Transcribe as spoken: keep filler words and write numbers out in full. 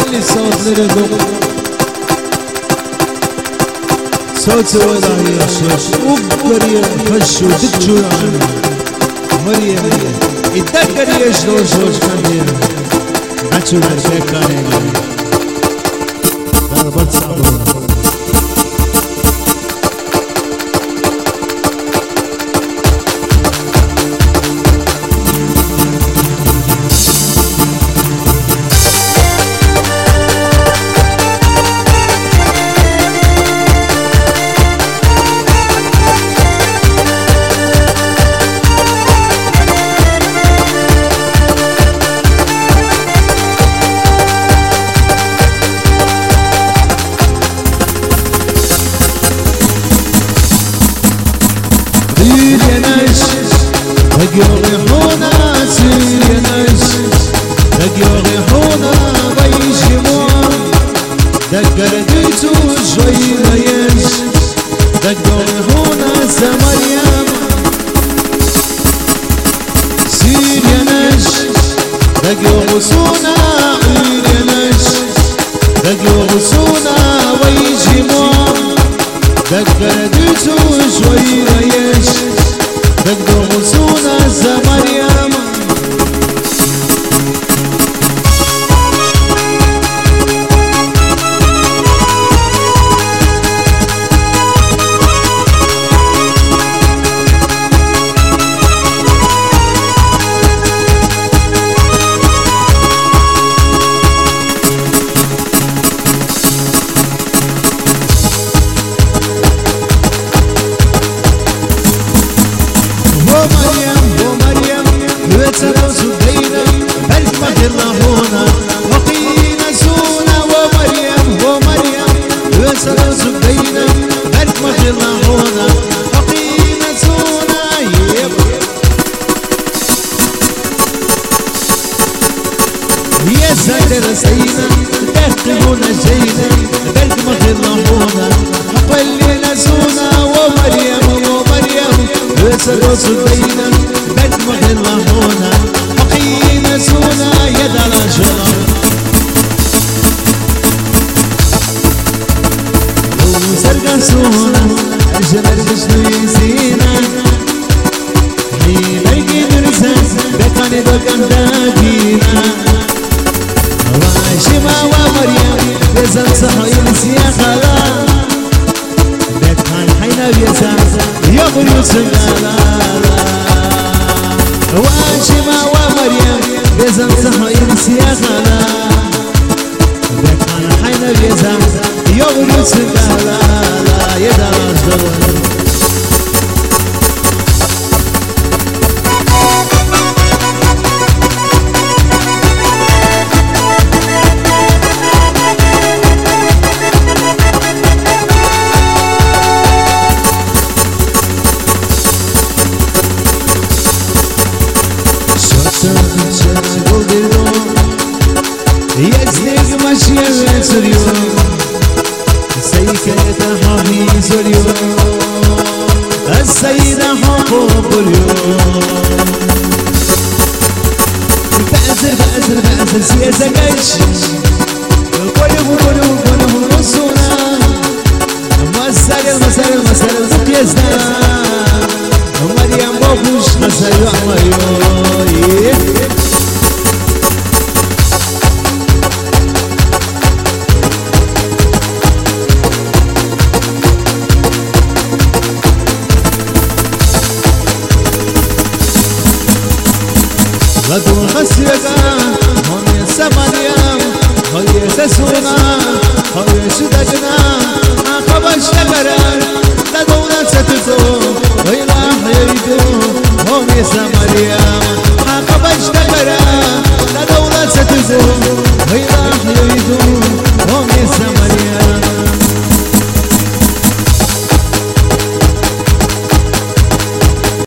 خلي الصوت للدق صوت ولا يا شوش وبريا خش ودكشو يعني مريا مريا يتذكر يا شوش شوش كان عشو الشيء كان يعني ضربت صعبة يريحونا سير ينش دق يريحونا ويجمعوا دق رديتو شوي ليش دق يريحونا زمريم سير ينش دق يغصونا عير ينش دق يغصونا ويجمعوا دق رديتو شوي ليش دق يغصونا زمريم ساتر سينا تحتمون جينا بلد مغلبونا حقل نسونا ومريم ومريم وسروس بينا بلد مغلبونا حقي نسونا يد على جرم وسرق سونا الجمال بشنو يزينا حين يجي نرسس بقاني دوكم داكينا واشما ومريم بزن صحيح سياخلا بيت خان حينا بيزا يغل يسنالا واشما ومريم بزن صحيح سياخلا بيت خان حينا بيزا يغل يسنالا يدا رجل يزنق ماشية سريو سيكة حامي سريو السيدة حقوق اليوم بأزر بأزر بأزر سياسة قيش قلوب قلوب قلوب رسونا مسار المسار المسار الزقيزنا مريم بوبوش مسار يعميو غدو خسيقا هم يسمانيام هم يسسونا هم يسدجنا خبش نقرر لدونا ستكو وإلى حيدو هم يسمانيام